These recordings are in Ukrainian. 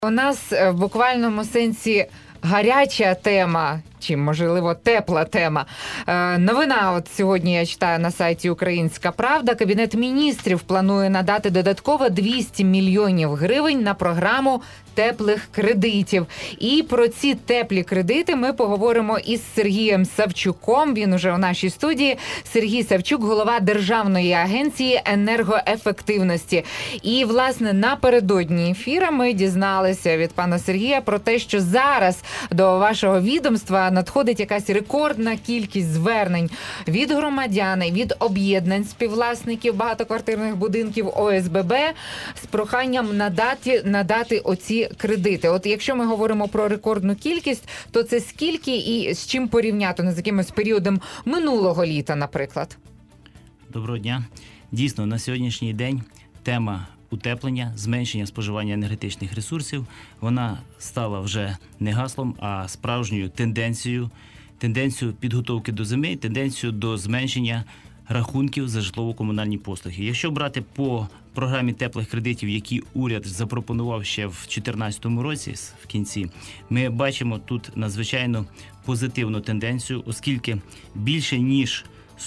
У нас в буквальному сенсі гаряча тема, чи, можливо, тепла тема. Новина от сьогодні я читаю на сайті «Українська правда». Кабінет міністрів планує надати додатково 200 мільйонів гривень на програму теплих кредитів. І про ці теплі кредити ми поговоримо із Сергієм Савчуком. Він уже у нашій студії. Сергій Савчук, голова Державної агенції енергоефективності. І, власне, напередодні ефіра ми дізналися від пана Сергія про те, що зараз до вашого відомства надходить якась рекордна кількість звернень від громадян, від об'єднань співвласників багатоквартирних будинків ОСББ з проханням надати оці кредити. От якщо ми говоримо про рекордну кількість, то це скільки і з чим порівняти, з якимось періодом минулого літа, наприклад? Доброго дня. Дійсно, на сьогоднішній день тема утеплення, зменшення споживання енергетичних ресурсів, вона стала вже не гаслом, а справжньою тенденцією підготовки до зими, тенденцією до зменшення рахунків за житлово-комунальні послуги. Якщо брати по програмі теплих кредитів, які уряд запропонував ще в 2014 році, в кінці, ми бачимо тут надзвичайно позитивну тенденцію, оскільки більше ніж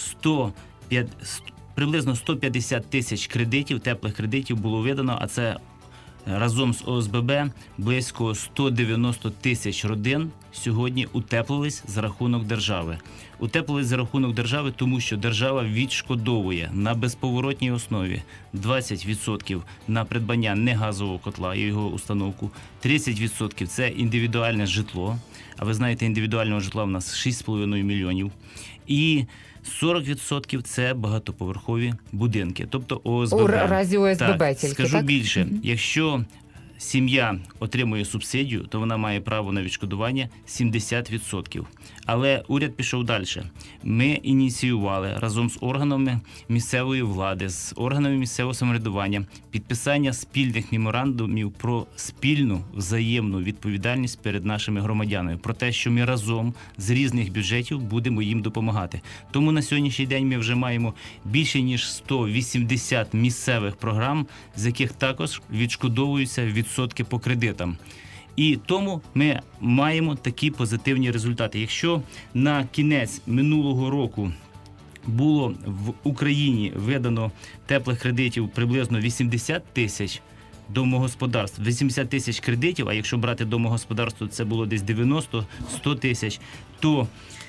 приблизно 150 тисяч кредитів, теплих кредитів було видано, а це разом з ОСББ близько 190 тисяч родин сьогодні утеплились за рахунок держави. Утеплились за рахунок держави, тому що держава відшкодовує на безповоротній основі 20% на придбання негазового котла і його установку, 30% – це індивідуальне житло, а ви знаєте, індивідуального житла в нас 6,5 мільйонів, і 40% – це багатоповерхові будинки, тобто ОСББ. У разі ОСББ так, тільки, скажу так? більше, якщо сім'я отримує субсидію, то вона має право на відшкодування 70%. Але уряд пішов далі. Ми ініціювали разом з органами місцевої влади, з органами місцевого самоврядування підписання спільних меморандумів про спільну взаємну відповідальність перед нашими громадянами, про те, що ми разом з різних бюджетів будемо їм допомагати. Тому на сьогоднішній день ми вже маємо більше ніж 180 місцевих програм, з яких також відшкодовуються відсотки по кредитам. І тому ми маємо такі позитивні результати. Якщо на кінець минулого року було в Україні видано теплих кредитів приблизно 80 тисяч домогосподарств, 80 тисяч кредитів, а якщо брати домогосподарство, це було десь 90-100 тисяч, то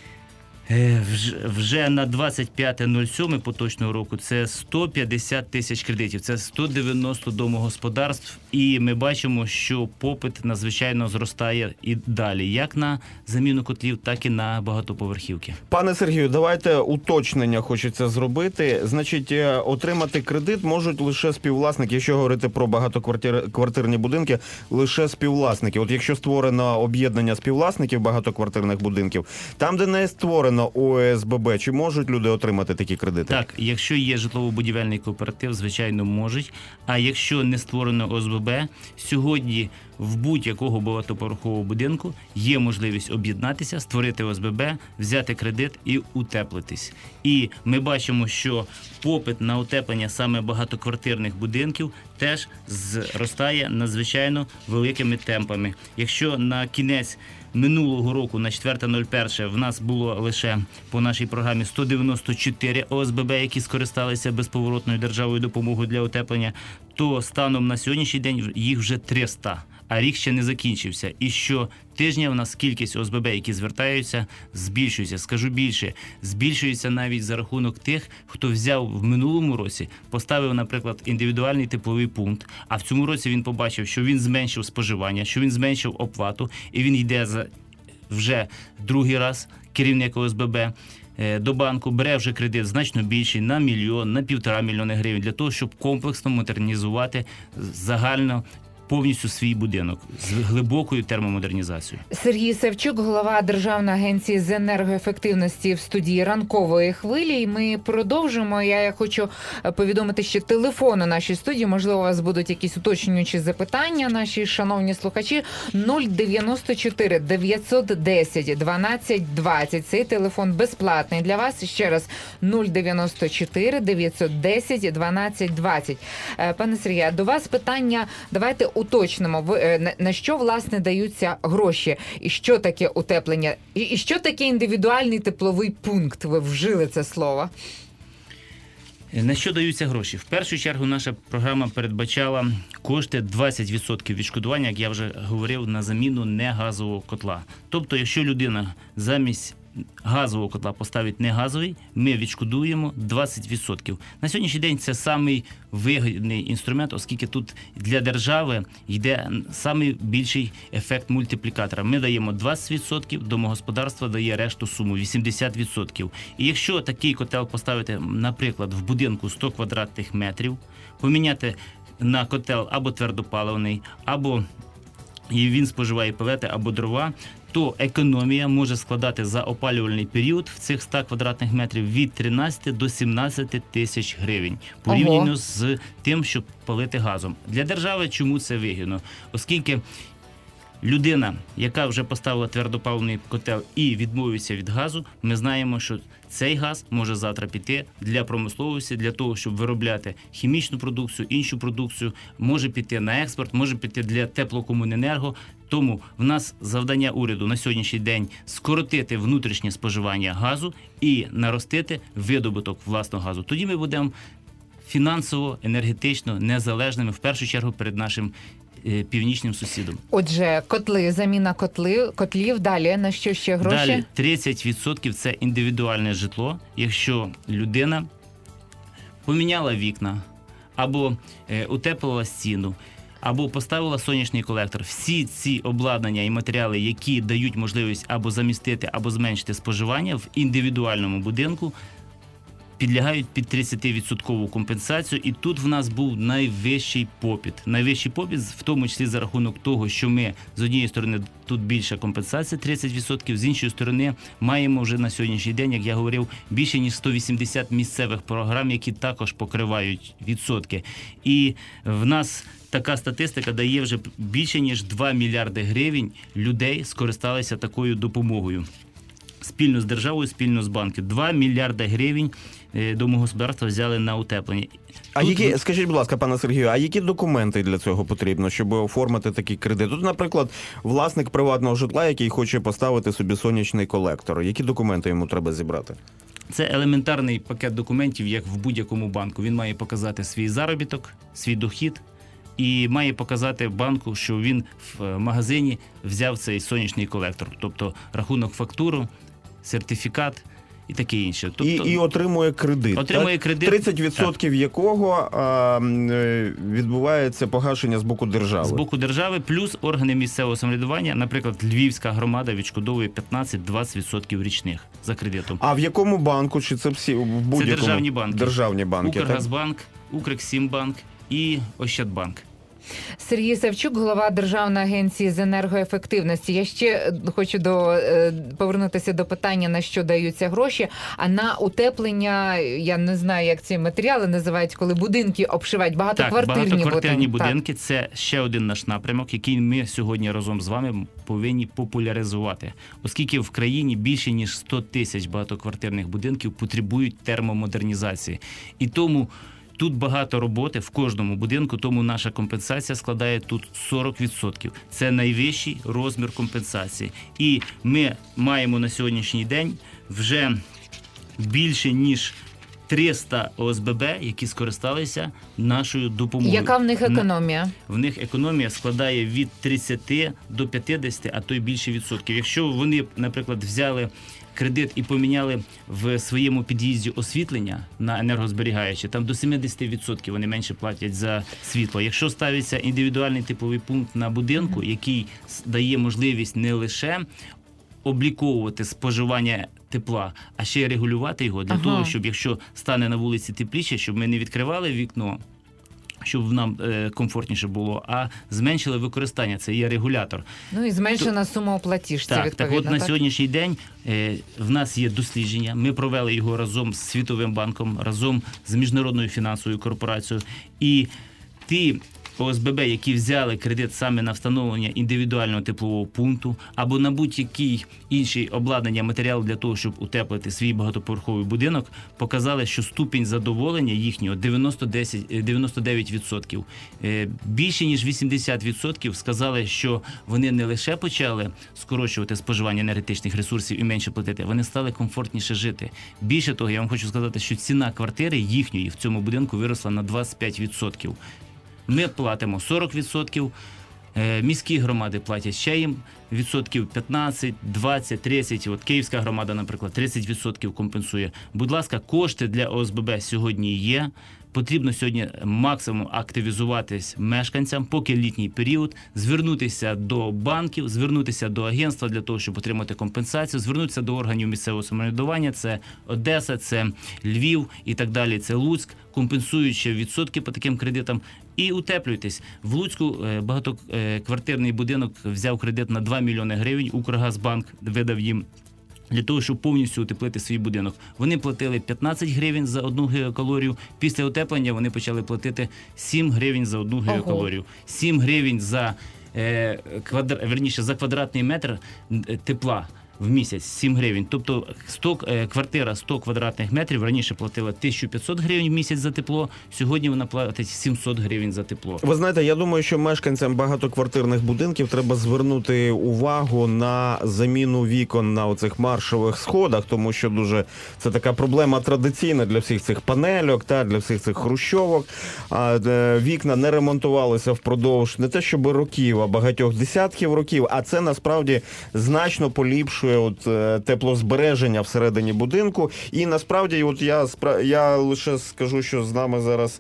вже на 25.07 поточного року це 150 тисяч кредитів, це 190 домогосподарств, і ми бачимо, що попит надзвичайно зростає і далі, як на заміну котлів, так і на багатоповерхівки. Пане Сергію, давайте уточнення хочеться зробити. Значить, отримати кредит можуть лише співвласники, якщо говорити про багатоквартирні будинки, лише співвласники. От якщо створено об'єднання співвласників багатоквартирних будинків, там, де не створено ОСББ, чи можуть люди отримати такі кредити? Так, якщо є житлово-будівельний кооператив, звичайно, можуть. А якщо не створено ОСББ, сьогодні в будь-якого багатоповерхового будинку є можливість об'єднатися, створити ОСББ, взяти кредит і утеплитись. І ми бачимо, що попит на утеплення саме багатоквартирних будинків теж зростає надзвичайно великими темпами. Якщо на кінець минулого року, на 4.01, в нас було лише по нашій програмі 194 ОСББ, які скористалися безповоротною державою допомогою для утеплення, то станом на сьогоднішній день їх вже 300, а рік ще не закінчився. І щотижня в нас кількість ОСББ, які звертаються, збільшується. Скажу більше, збільшується навіть за рахунок тих, хто взяв в минулому році, поставив, наприклад, індивідуальний тепловий пункт, а в цьому році він побачив, що він зменшив споживання, що він зменшив оплату, і він йде вже другий раз, керівник ОСББ, до банку, бере вже кредит значно більший, на 1 мільйон, на 1,5 мільйона гривень, для того, щоб комплексно модернізувати загально повністю свій будинок з глибокою термомодернізацією. Сергій Савчук, голова Державної агенції з енергоефективності, в студії ранкової хвилі. І ми продовжимо. Я хочу повідомити ще телефон у нашій студії. Можливо, у вас будуть якісь уточнюючі запитання, наші шановні слухачі. 094 910 12 20. Цей телефон безплатний для вас. Ще раз, 094 910 12 20. Пане Сергію, до вас питання. Давайте уточнимо, на що, власне, даються гроші? І що таке утеплення? І що таке індивідуальний тепловий пункт? Ви вжили це слово. На що даються гроші? В першу чергу наша програма передбачала кошти 20% відшкодування, як я вже говорив, на заміну негазового котла. Тобто, якщо людина замість газового котла поставить негазовий, ми відшкодуємо 20%. На сьогоднішній день це самий вигідний інструмент, оскільки тут для держави йде самий більший ефект мультиплікатора. Ми даємо 20%, домогосподарство дає решту суму 80%. І якщо такий котел поставити, наприклад, в будинку 100 квадратних метрів, поміняти на котел або твердопаливний, або і він споживає пелети або дрова, то економія може складати за опалювальний період в цих 100 квадратних метрів від 13 до 17 тисяч гривень, порівняно з тим, щоб палити газом. Для держави чому це вигідно? Оскільки людина, яка вже поставила твердопаливний котел і відмовиться від газу, ми знаємо, що цей газ може завтра піти для промисловості, для того, щоб виробляти хімічну продукцію, іншу продукцію, може піти на експорт, може піти для теплокомуненерго. Тому в нас завдання уряду на сьогоднішній день скоротити внутрішнє споживання газу і наростити видобуток власного газу. Тоді ми будемо фінансово, енергетично незалежними, в першу чергу, перед нашим північним сусідом. Отже, котли, заміна котлів, далі на що ще гроші? Далі 30% – це індивідуальне житло, якщо людина поміняла вікна, або утеплила стіну, або поставила сонячний колектор. Всі ці обладнання і матеріали, які дають можливість або замістити, або зменшити споживання в індивідуальному будинку, підлягають під 30% компенсацію, і тут в нас був найвищий попит. Найвищий попит, в тому числі за рахунок того, що ми, з однієї сторони, тут більша компенсація, 30%, з іншої сторони, маємо вже на сьогоднішній день, як я говорив, більше ніж 180 місцевих програм, які також покривають відсотки. І в нас така статистика дає вже більше ніж 2 мільярди гривень людей скористалися такою допомогою. Спільно з державою, спільно з банком. 2 мільярди гривень домогосподарства взяли на утеплення. Скажіть, будь ласка, пане Сергію, а які документи для цього потрібно, щоб оформити такий кредит? Тут, наприклад, власник приватного житла, який хоче поставити собі сонячний колектор. Які документи йому треба зібрати? Це елементарний пакет документів, як в будь-якому банку. Він має показати свій заробіток, свій дохід і має показати банку, що він в магазині взяв цей сонячний колектор. Тобто рахунок, фактуру, сертифікат і таке інше. Тобто, і отримує кредит. Отримує кредит. 30% якого відбувається погашення з боку держави. З боку держави, плюс органи місцевого самоврядування, наприклад, Львівська громада відшкодовує 15-20% річних за кредитом. А в якому банку? Чи це всі в будь-якому? Це державні банки. Державні банки. Укргазбанк, Укрексімбанк і Ощадбанк. Сергій Савчук, голова Державної агенції з енергоефективності. Я ще хочу повернутися до питання, на що даються гроші. А на утеплення, я не знаю, як ці матеріали називають, коли будинки обшивають, багатоквартирні будинки. Це ще один наш напрямок, який ми сьогодні разом з вами повинні популяризувати. Оскільки в країні більше ніж 100 тисяч багатоквартирних будинків потребують термомодернізації. І тому тут багато роботи в кожному будинку, тому наша компенсація складає тут 40%. Це найвищий розмір компенсації. І ми маємо на сьогоднішній день вже більше ніж 300 ОСББ, які скористалися нашою допомогою. Яка в них економія? В них економія складає від 30 до 50, а то й більше відсотків. Якщо вони, наприклад, взяли кредит і поміняли в своєму під'їзді освітлення на енергозберігаюче, там до 70% вони менше платять за світло. Якщо ставиться індивідуальний тепловий пункт на будинку, який дає можливість не лише обліковувати споживання тепла, а ще й регулювати його для того, щоб якщо стане на вулиці тепліше, щоб ми не відкривали вікно, щоб нам комфортніше було, а зменшили використання. Це є регулятор. Ну і зменшена сума у платіжці, відповідно. Так, от на сьогоднішній день в нас є дослідження. Ми провели його разом з Світовим банком, разом з Міжнародною фінансовою корпорацією. І ті ОСББ, які взяли кредит саме на встановлення індивідуального теплового пункту або на будь-який інший обладнання, матеріал для того, щоб утеплити свій багатоповерховий будинок, показали, що ступінь задоволення їхнього 99%. Більше ніж 80% сказали, що вони не лише почали скорочувати споживання енергетичних ресурсів і менше платити, вони стали комфортніше жити. Більше того, я вам хочу сказати, що ціна квартири їхньої в цьому будинку виросла на 25%. Ми платимо 40%, міські громади платять ще їм відсотків 15, 20, 30. От Київська громада, наприклад, 30% компенсує. Будь ласка, кошти для ОСББ сьогодні є. Потрібно сьогодні максимум активізуватись мешканцям, поки літній період, звернутися до банків, звернутися до агентства для того, щоб отримати компенсацію, звернутися до органів місцевого самоврядування, це Одеса, це Львів і так далі, це Луцьк, компенсуючи відсотки по таким кредитам, і утеплюйтесь. В Луцьку багатоквартирний будинок взяв кредит на 2 мільйони гривень, Укргазбанк видав їм для того, щоб повністю утеплити свій будинок. Вони платили 15 гривень за 1 гігакалорію. Після утеплення вони почали платити 7 гривень за 1 гігакалорію. 7 гривень за квадратний метр тепла в місяць, 7 гривень. Тобто квартира 100 квадратних метрів раніше платила 1500 гривень в місяць за тепло, сьогодні вона платить 700 гривень за тепло. Ви знаєте, я думаю, що мешканцям багатоквартирних будинків треба звернути увагу на заміну вікон на оцих маршових сходах, тому що це така проблема традиційна для всіх цих панельок, для всіх цих хрущовок. Вікна не ремонтувалися впродовж не те щоб років, а багатьох десятків років, а це насправді значно поліпшує теплозбереження всередині будинку. І насправді, я лише скажу, що з нами зараз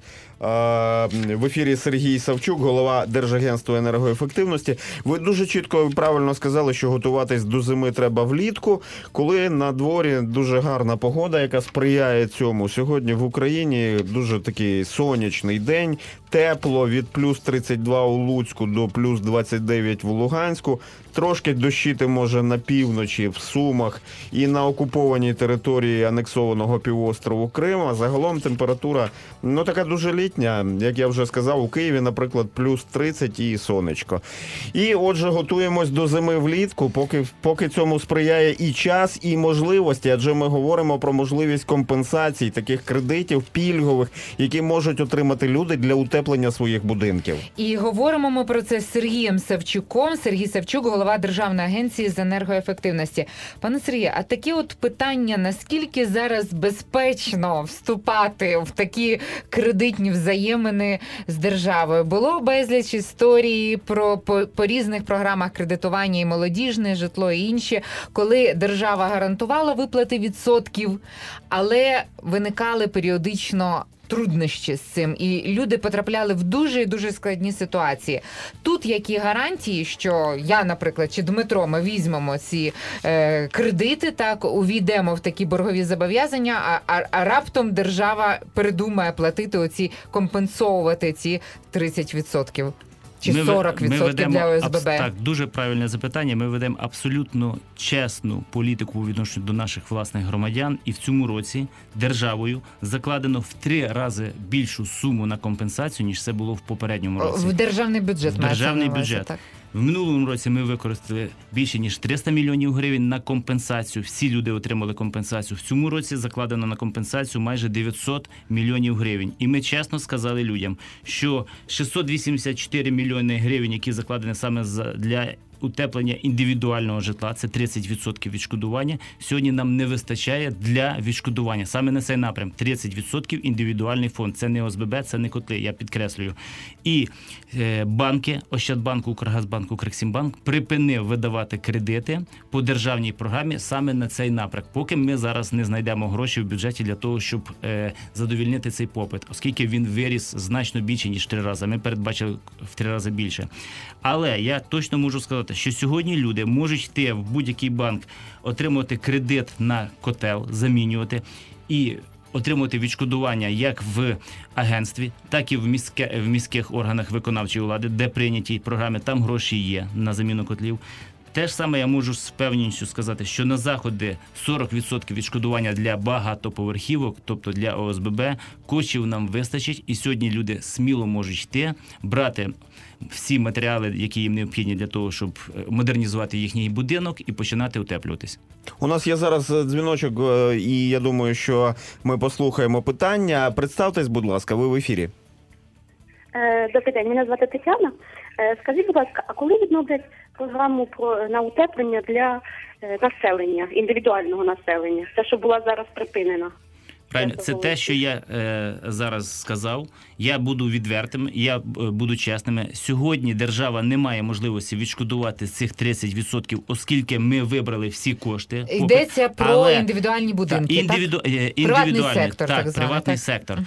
в ефірі Сергій Савчук, голова Держагентства енергоефективності. Ви дуже чітко і правильно сказали, що готуватись до зими треба влітку, коли на дворі дуже гарна погода, яка сприяє цьому. Сьогодні в Україні дуже такий сонячний день, тепло, від плюс 32 у Луцьку до плюс 29 в Луганську. Трошки дощити може на півночі, в Сумах і на окупованій території анексованого півострову Крим. А загалом температура, така дуже літня, як я вже сказав, у Києві, наприклад, плюс 30 і сонечко. І отже, готуємось до зими влітку, поки цьому сприяє і час, і можливості, адже ми говоримо про можливість компенсацій, таких кредитів пільгових, які можуть отримати люди для утеплення своїх будинків. І говоримо ми про це з Сергієм Савчуком. Сергій Савчук, голова Державної агенції з енергоефективності. Пане Сергію, а такі от питання, наскільки зараз безпечно вступати в такі кредитні взаємини з державою? Було безліч історій по різних програмах кредитування, і молодіжне житло, і інші, коли держава гарантувала виплати відсотків, але виникали періодично труднощі з цим, і люди потрапляли в дуже і дуже складні ситуації. Тут які гарантії, що я, наприклад, чи Дмитро, ми візьмемо ці кредити, увійдемо в такі боргові зобов'язання, а раптом держава передумає платити компенсовувати ці 30%? Чи 40% для ОСББ? Так, дуже правильне запитання. Ми ведемо абсолютно чесну політику у відношенні до наших власних громадян. І в цьому році державою закладено в 3 рази більшу суму на компенсацію, ніж це було в попередньому році. В державний бюджет. В державний бюджет. Так. В минулому році ми використали більше, ніж 300 мільйонів гривень на компенсацію. Всі люди отримали компенсацію. В цьому році закладено на компенсацію майже 900 мільйонів гривень. І ми чесно сказали людям, що 684 мільйони гривень, які закладені саме для утеплення індивідуального житла, це 30% відшкодування, сьогодні нам не вистачає для відшкодування. Саме на цей напрям 30% індивідуальний фонд. Це не ОСББ, це не котли, я підкреслюю. І банки, Ощадбанк, Укргазбанк, Укрексімбанк припинив видавати кредити по державній програмі саме на цей напрям, поки ми зараз не знайдемо гроші в бюджеті для того, щоб задовільнити цей попит, оскільки він виріс значно більше, ніж 3 рази. Ми передбачили в 3 рази більше. Але я точно можу сказати, що сьогодні люди можуть йти в будь-який банк, отримувати кредит на котел, замінювати і отримувати відшкодування як в агентстві, так і в міських органах виконавчої влади, де прийняті програми, там гроші є на заміну котлів. Те ж саме я можу з впевненістю сказати, що на заходи 40% відшкодування для багатоповерхівок, тобто для ОСББ, коштів нам вистачить, і сьогодні люди сміло можуть йти, брати всі матеріали, які їм необхідні для того, щоб модернізувати їхній будинок і починати утеплюватись. У нас є зараз дзвіночок, і я думаю, що ми послухаємо питання. Представтесь, будь ласка, ви в ефірі. Добрий день, мене звати Тетяна. Скажіть, будь ласка, а коли відновлять програму на утеплення для населення, індивідуального населення? Те, що була зараз припинена. Правильно, це те, що я зараз сказав. Я буду відвертим, я буду чесним. Сьогодні держава не має можливості відшкодувати цих 30%, оскільки ми вибрали всі кошти. Йдеться про індивідуальні будинки, Приватний сектор, так званий, приватний сектор.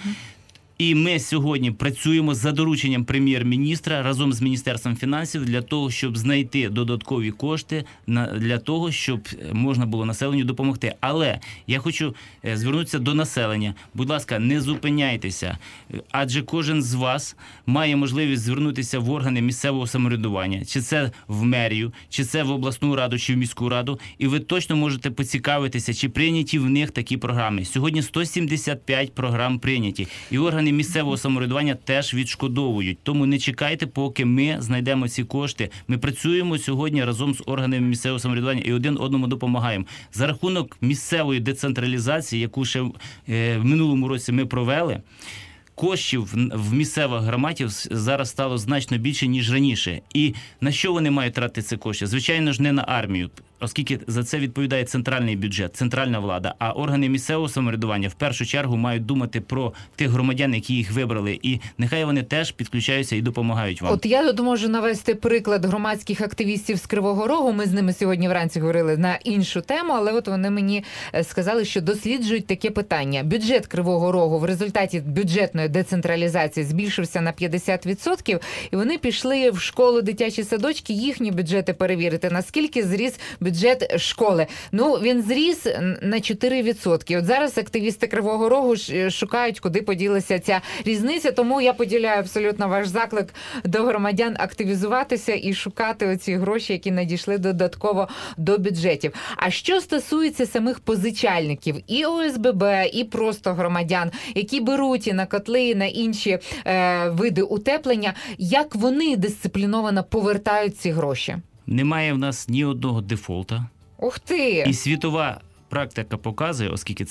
І ми сьогодні працюємо за дорученням прем'єр-міністра разом з Міністерством фінансів для того, щоб знайти додаткові кошти для того, щоб можна було населенню допомогти. Але я хочу звернутися до населення. Будь ласка, не зупиняйтеся, адже кожен з вас має можливість звернутися в органи місцевого самоврядування, чи це в мерію, чи це в обласну раду, чи в міську раду, і ви точно можете поцікавитися, чи прийняті в них такі програми. Сьогодні 175 програм прийняті, і органи місцевого самоврядування теж відшкодовують. Тому не чекайте, поки ми знайдемо ці кошти. Ми працюємо сьогодні разом з органами місцевого самоврядування і один одному допомагаємо. За рахунок місцевої децентралізації, яку ще в минулому році ми провели, коштів в місцевих громадах зараз стало значно більше, ніж раніше. І на що вони мають тратити ці кошти? Звичайно ж, не на армію, оскільки за це відповідає центральний бюджет, центральна влада. А органи місцевого самоврядування в першу чергу мають думати про тих громадян, які їх вибрали. І нехай вони теж підключаються і допомагають вам. От я тут можу навести приклад громадських активістів з Кривого Рогу. Ми з ними сьогодні вранці говорили на іншу тему, але от вони мені сказали, що досліджують таке питання. Бюджет Кривого Рогу в результаті бюджетної децентралізації збільшився на 50%, і вони пішли в школу, дитячі садочки, їхні бюджети перевірити, наскільки зріс бюджет школи. Ну, він зріс на 4%. От зараз активісти Кривого Рогу шукають, куди поділася ця різниця, тому я поділяю абсолютно ваш заклик до громадян активізуватися і шукати оці гроші, які надійшли додатково до бюджетів. А що стосується самих позичальників, і ОСББ, і просто громадян, які беруть і на котли, і на інші види утеплення, як вони дисципліновано повертають ці гроші? Немає в нас ні одного дефолта. Ух ти! І світова практика показує, оскільки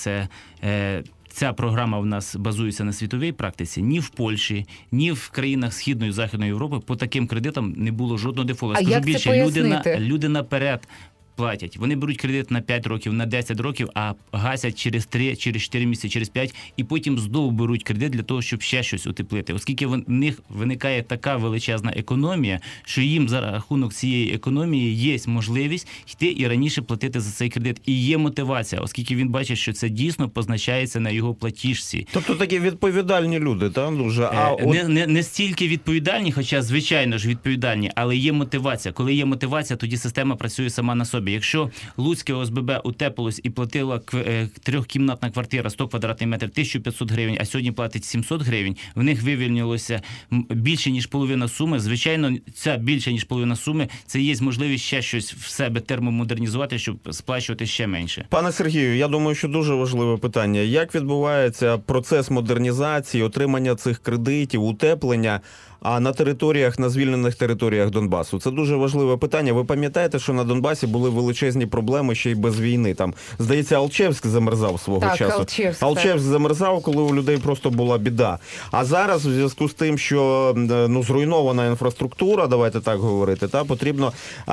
ця програма в нас базується на світовій практиці, ні в Польщі, ні в країнах Східної і Західної Європи по таким кредитам не було жодного дефолту. А скажу як більше, це пояснити? люди наперед платять. Вони беруть кредит на 5 років, на 10 років, а гасять через 3, через 4 місяці, через 5, і потім знову беруть кредит для того, щоб ще щось утеплити. Оскільки в них виникає така величезна економія, що їм за рахунок цієї економії є можливість йти і раніше платити за цей кредит. І є мотивація, оскільки він бачить, що це дійсно позначається на його платіжці. Тобто такі відповідальні люди, так? Дуже. Не стільки відповідальні, хоча, звичайно ж, відповідальні, але є мотивація. Коли є мотивація, тоді система працює сама на собі. Якщо Луцьке ОСББ утеплилось і платила трьохкімнатна квартира 100 квадратних метрів 1500 гривень, а сьогодні платить 700 гривень, в них вивільнилося більше, ніж половина суми. Звичайно, ця більше, ніж половина суми, це є можливість ще щось в себе термомодернізувати, щоб сплачувати ще менше. Пане Сергію, я думаю, що дуже важливе питання. Як відбувається процес модернізації, отримання цих кредитів, утеплення, а на територіях, на звільнених територіях Донбасу? Це дуже важливе питання. Ви пам'ятаєте, що на Донбасі були величезні проблеми ще й без війни? Там, здається, Алчевськ замерзав свого часу. Алчевськ замерзав, коли у людей просто була біда. А зараз, в зв'язку з тим, що зруйнована інфраструктура, давайте так говорити, потрібно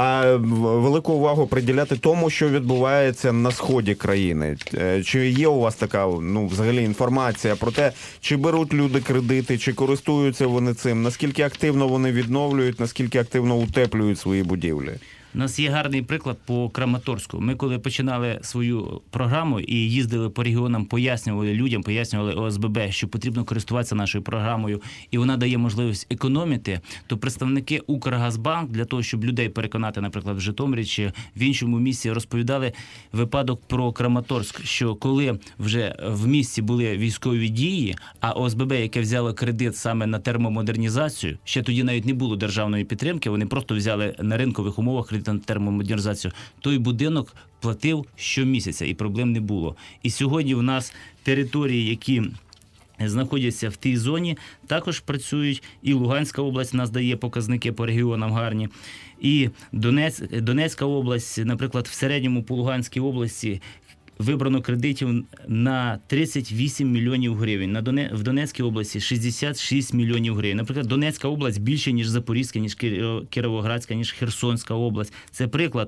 велику увагу приділяти тому, що відбувається на сході країни. Чи є у вас така, взагалі, інформація про те, чи беруть люди кредити, чи користуються вони цим? Наскільки активно вони відновлюють, наскільки активно утеплюють свої будівлі? У нас є гарний приклад по Краматорську. Ми коли починали свою програму і їздили по регіонам, пояснювали людям, пояснювали ОСББ, що потрібно користуватися нашою програмою, і вона дає можливість економити, то представники Укргазбанк для того, щоб людей переконати, наприклад, в Житомирі чи в іншому місці, розповідали випадок про Краматорськ, що коли вже в місті були військові дії, а ОСББ, яке взяло кредит саме на термомодернізацію, ще тоді навіть не було державної підтримки, вони просто взяли на ринкових умовах кредит на термомодернізацію, той будинок платив щомісяця і проблем не було. І сьогодні в нас території, які знаходяться в тій зоні, також працюють. І Луганська область у нас дає показники по регіонам гарні. І Донецька область, наприклад, в середньому по Луганській області вибрано кредитів на 38 мільйонів гривень. В Донецькій області 66 мільйонів гривень. Наприклад, Донецька область більше, ніж Запорізька, ніж Кіровоградська, ніж Херсонська область. Це приклад.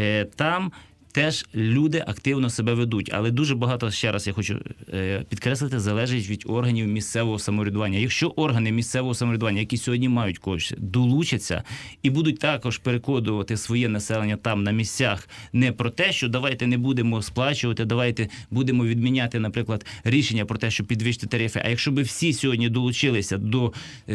Там теж люди активно себе ведуть. Але дуже багато, ще раз я хочу підкреслити, залежить від органів місцевого самоврядування. Якщо органи місцевого самоврядування, які сьогодні мають кошти, долучаться і будуть також переконувати своє населення там на місцях не про те, що давайте не будемо сплачувати, давайте будемо відміняти, наприклад, рішення про те, щоб підвищити тарифи. А якщо би всі сьогодні долучилися до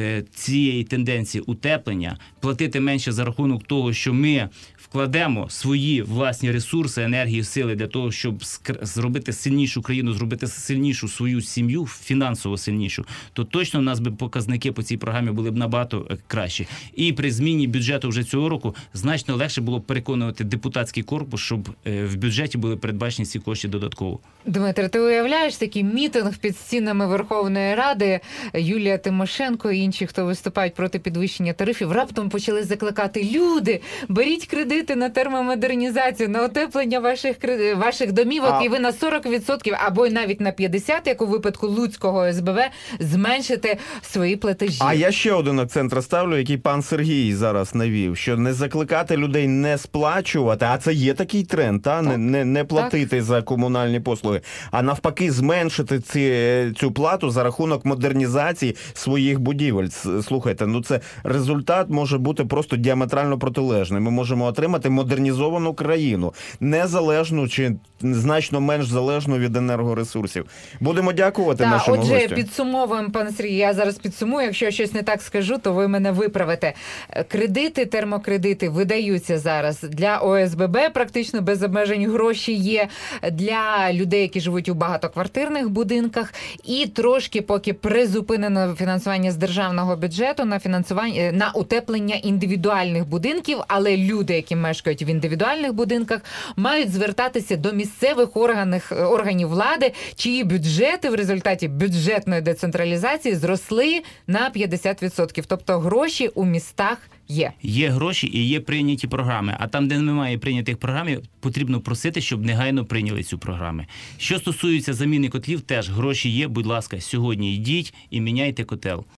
цієї тенденції утеплення, платити менше за рахунок того, що ми вкладемо свої власні ресурси, енергії, сили для того, щоб зробити сильнішу країну, зробити сильнішу свою сім'ю, фінансово сильнішу, то точно в нас би показники по цій програмі були б набагато кращі. І при зміні бюджету вже цього року значно легше було б переконувати депутатський корпус, щоб в бюджеті були передбачені ці кошти додатково. Дмитре, ти уявляєш такий мітинг під стінами Верховної Ради? Юлія Тимошенко і інші, хто виступають проти підвищення тарифів, раптом почали закликати: люди, беріть кредити на термомодернізацію, на утеплення ваших домівок, і ви на 40% або навіть на 50%, як у випадку Луцького ОСББ, зменшите свої платежі. А я ще один акцент розставлю, який пан Сергій зараз навів, що не закликати людей не сплачувати, а це є такий тренд, не платити за комунальні послуги, а навпаки зменшити цю плату за рахунок модернізації своїх будівель. Слухайте, це результат може бути просто діаметрально протилежний. Ми можемо отримати модернізовану країну, незалежну чи значно менш залежну від енергоресурсів. Будемо дякувати нашим гостям. Отже, підсумовуємо, пане Сергій, я зараз підсумую, якщо щось не так скажу, то ви мене виправите. Кредити, термокредити видаються зараз для ОСББ, практично без обмежень гроші є, для людей, які живуть у багатоквартирних будинках, і трошки поки призупинено фінансування з державного бюджету на утеплення індивідуальних будинків, але люди, які мешкають в індивідуальних будинках, мають звертатися до місцевих органів влади, чиї бюджети в результаті бюджетної децентралізації зросли на 50%. Тобто гроші у містах є. Є гроші і є прийняті програми. А там, де немає прийнятих програм, потрібно просити, щоб негайно прийняли цю програму. Що стосується заміни котлів, теж гроші є. Будь ласка, сьогодні йдіть і міняйте котел.